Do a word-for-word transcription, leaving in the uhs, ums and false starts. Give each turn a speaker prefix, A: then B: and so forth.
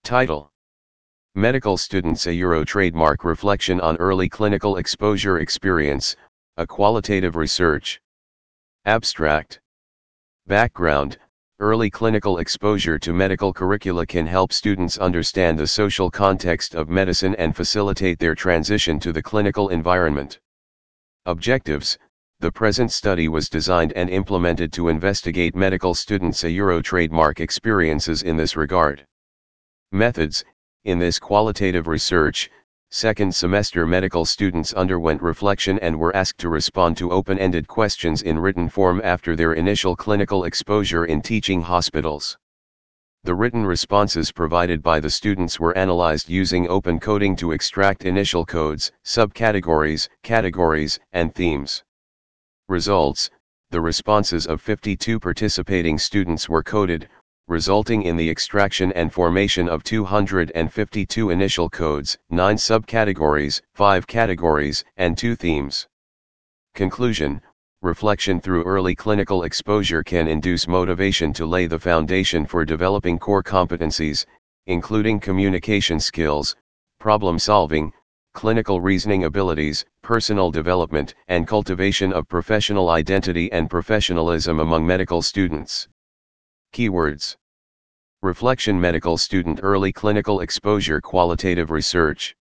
A: Title: Medical Students a Euro Trademark Reflection on Early Clinical Exposure Experience, a Qualitative Research. Abstract. Background: Early clinical exposure to medical curricula can help students understand the social context of medicine and facilitate their transition to the clinical environment. Objectives: The present study was designed and implemented to investigate medical students a Euro trademark experiences in this regard. Methods: In this qualitative research, second semester medical students underwent reflection and were asked to respond to open-ended questions in written form after their initial clinical exposure in teaching hospitals. The written responses provided by the students were analyzed using open coding to extract initial codes, subcategories, categories, and themes. Results: The responses of fifty-two participating students were coded, resulting in the extraction and formation of two hundred fifty-two initial codes, nine subcategories, five categories, and two themes. Conclusion: Reflection through early clinical exposure can induce motivation to lay the foundation for developing core competencies, including communication skills, problem solving, clinical reasoning abilities, personal development, and cultivation of professional identity and professionalism among medical students. Keywords: Reflection, medical student early clinical exposure, qualitative research.